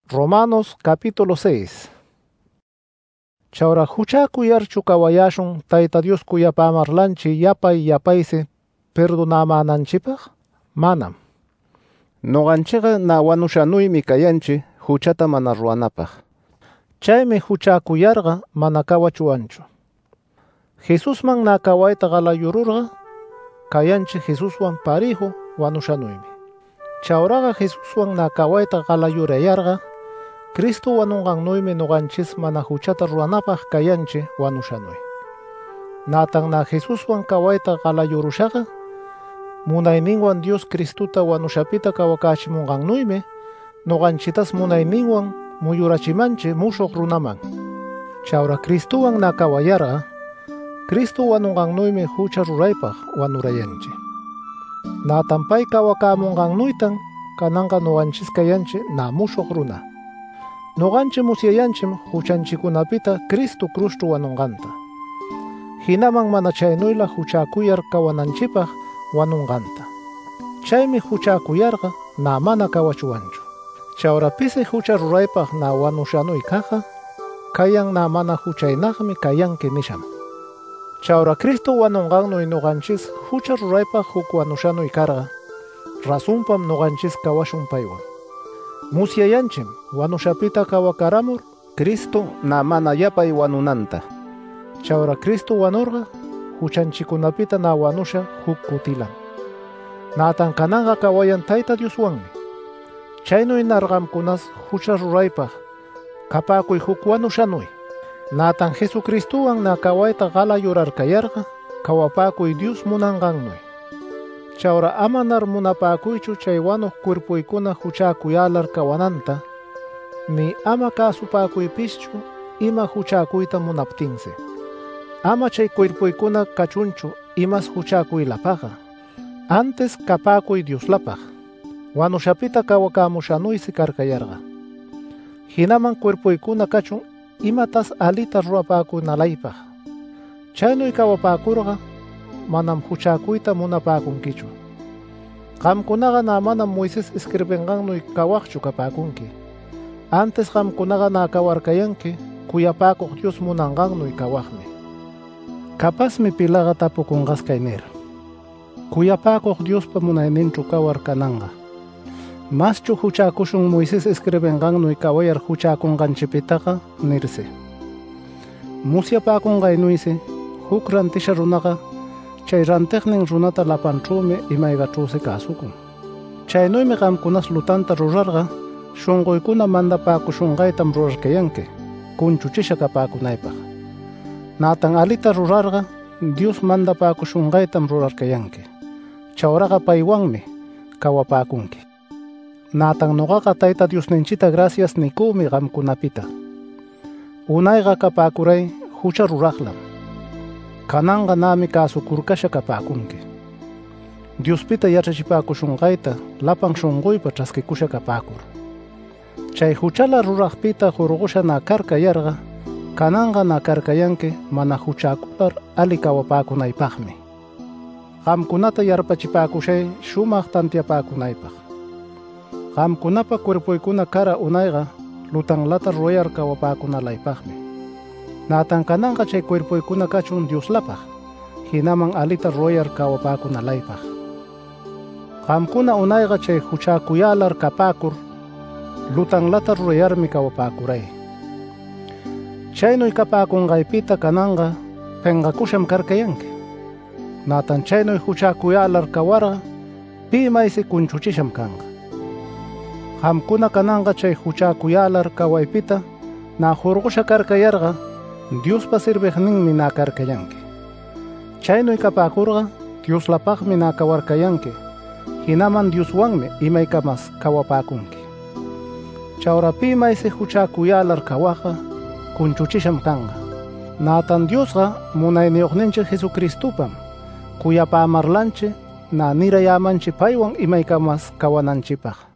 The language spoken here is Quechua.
Romanos capítulo 6. Chawra huchakuyarchu kawayashun Tayta Dios kuyapamarlanchi yapay yapaysi perdonamananchipaq? Manam. Noqanchiqa na wanushanuymi kayanchi huchata mana ruwanapaq. Chaymi huchakuyarqa mana kawachuwanchu. Jesusman na kawayta qalayururqa kayanchi Jesuswan parihu wanushanuymi. Chawraqa Jesuswan na kawayta qalayurayarqa Cristo wanunqannuymi noqanchis mana huchata ruwanapaq kayanchi wanushanuy. Natan na Jesuswan kawayta qalayurushaqa munayninwan Dios Cristota wanushapita kawakachimunqannuymi noqanchitas munayninwan muyurachimanchi mushuq runaman. Chawra Cristowan na kawayarqa Cristo wanunqannuymi hucha ruraypaq wanurayanchi. Natan pay kawakamunqannuytan kananqa noqanchis kayanchi na mushuq runa. Noqanchi musyayanchim huchanchikunapita Cristo cruzchu wanunqanta. Hinaman mana chaynuyla huchakuyar kawananchipaq wanunqanta. Chaymi huchakuyarqa na mana kawachuwanchu. Chawra pisi hucha ruraypaq na wanushanuy kaqa kayan na mana huchaynaqmi kayanki nisham. Chawra Cristo wanunqannuy noqanchis hucha ruraypaq huk wanushanuy karqa rasunpam noqanchis kawashun paywan. Musyayanchim wanushapita kawakaramur Cristo na mana yapay wanunanta. Chawra Cristo wanurqa huchanchikunapita na wanusha huk kutilan. Natan kananqa kawayan Tayta Dioswanmi. Chaynuy narqamkunas hucha ruraypaq kapakuy huk wanushanuy. Natan Jesucristowan na kawayta qalayurarkayarqa kawapakuy Dios munanqannuy. Chawra amanar munapakuychu chay wanuq cuerpuykuna huchakuyalar kawananta, ni ama kasupakuypischu ima huchakuyta munaptinsi. Ama chay cuerpuykuna kachunchu imas huchakuylapaqa, antes kapakuy Dioslapaq, wanushapita kawakamushanuysi karkayarqa. Hinaman cuerpuykuna kachun imatas alita rurapakunalaypaq. Chaynuy kawapakurqa manam huchakuyta munapakunkichu. Qamkunaqa na manam Moises escribenqannuy kawaqchu kapakunki. Antes qamkunaqa na kawarkayanki kuyapakuq Dios munanqannuy kawaqmi. Kapasmi pilaqa tapukunqas kaynir. Kuyapakuq Diospa munayninchu kawar kananqa. Maschu huchakushun Moises escribenqannuy kawayar huchakunqanchipitaqa nirsi. Musyapakunqaynuysi huk rantisha runaqa chay rantiqnin runata lapanchumi imaygachusi kasukun. Chaynuymi qamkunas lutanta rurarqa shunquykuna mandapakushunqaytam rurarkayanki kunchuchisha kapakunaypaq. Natan alita rurarqa Dios mandapakushunqaytam rurarkayanki. Chawraqa paywanmi kawapakunki. Natan noqaqa Tayta Diosninchita gracias nikumi qamkunapita. Unayqa kapakuray hucha ruraqlam. Kananqa nami kasukurkasha kapakunki. Diospita yachachipakushunqayta lapan shunquypa ch'askikusha kapakur. Chay huchala ruraqpita hurqusha na karkayarqa kananqa na karkayanki mana huchakular ali kawapakunaypaqmi. Qamkunata yarpachipakushay shumaq tantiapakunaypaq. Qamkunapa cuerpuykuna kara unayqa lutanlata rurayar kawapakunalaypaqmi. Natan kananqa chay cuerpuykuna kachun Dioslapaq, hinaman alita rurayar kawapakunalaypaq. Qamkuna unayqa chay huchakuyalar kapakur lutanlata rurayarmi kawapakuray. Chaynuy kapakunqaypita kananqa penqakusham karkayanki. Natan chaynuy huchakuyalar kawarqa pi maysi kunchuchisham kanqa. Qamkuna kananqa chay huchakuyalar kawaypita na hurqusha karkayarqa Diospa sirviqninmi na karkayanki. Chaynuy kapakurqa Dioslapaqmi na kawarkayanki. Hinaman Dioswanmi imaykamas kawapakunki. Chawra pi maysi huchakuyalar kawaqa kunchuchisham kanqa. Natan Diosqa munayniyuqninchik Jesucristopam kuyapamarlanchi na nirayamanchi paywan imaykamas kawananchipaq.